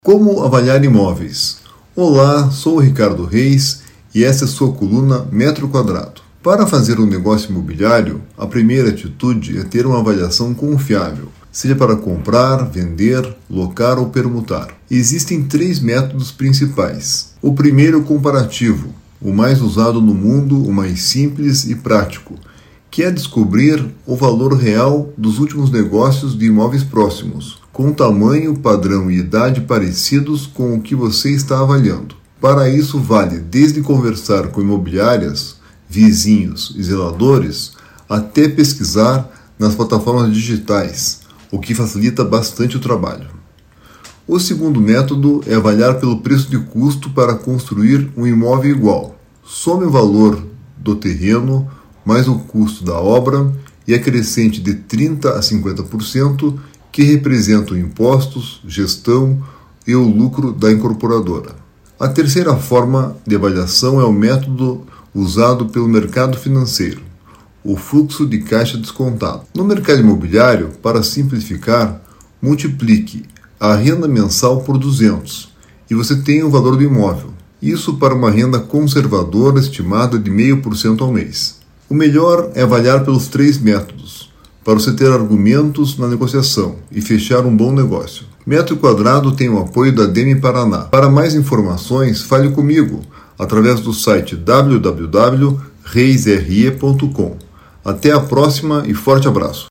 Como avaliar imóveis? Olá, sou o Ricardo Reis e essa é sua coluna Metro Quadrado. Para fazer um negócio imobiliário, a primeira atitude é ter uma avaliação confiável, seja para comprar, vender, locar ou permutar. Existem 3 métodos principais. O primeiro é o comparativo, o mais usado no mundo, o mais simples e prático, que é descobrir o valor real dos últimos negócios de imóveis próximos, com tamanho, padrão e idade parecidos com o que você está avaliando. Para isso vale desde conversar com imobiliárias, vizinhos e zeladores, até pesquisar nas plataformas digitais, o que facilita bastante o trabalho. O segundo método é avaliar pelo preço de custo para construir um imóvel igual. Some o valor do terreno, mais o custo da obra e acrescente de 30% a 50%, que representam impostos, gestão e o lucro da incorporadora. A terceira forma de avaliação é o método usado pelo mercado financeiro, o fluxo de caixa descontado. No mercado imobiliário, para simplificar, multiplique a renda mensal por 200 e você tem o valor do imóvel. Isso para uma renda conservadora estimada de 0,5% ao mês. O melhor é avaliar pelos 3 métodos, para você ter argumentos na negociação e fechar um bom negócio. Metro Quadrado tem o apoio da DEME Paraná. Para mais informações, fale comigo através do site www.reisre.com. Até a próxima e forte abraço!